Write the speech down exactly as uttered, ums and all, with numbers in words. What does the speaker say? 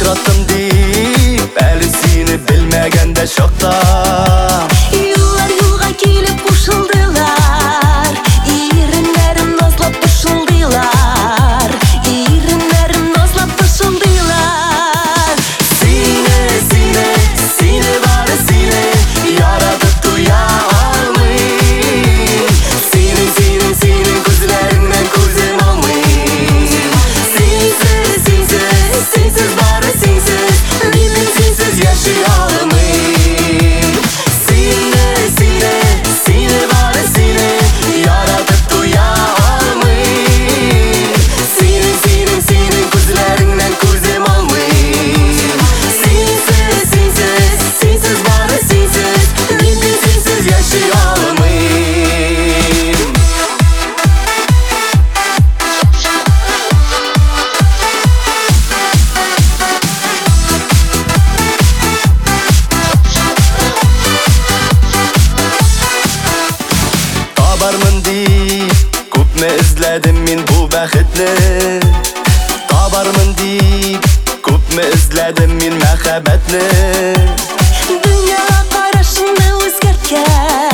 Uçrattım deyip әлі сені білмегенде шақта. Yıllar yılga kelip koşuldular, irinlerim nazlap koşuldular, irinlerim nazlap koşuldular. Seni, seni, seni var seni yaratıp duya almayım. Senin, senin, senin gözlerinden gözüm almayım. Sensiz, sensiz, sensiz var sensiz, benim sensiz yaşayalmayım. Seni, seni, seni var seni yaratıp duya almayım. Senin, senin, senin gözlerinden gözüm almayım. Sensiz, sensiz, sensiz var sensiz, benim sensiz yaşayalmayım. Tabarmın deyip көпме izledim men bu бәхетне. Tabarmın deyip көпме izledim men мәхәббәтне. Dünya karışını özgertken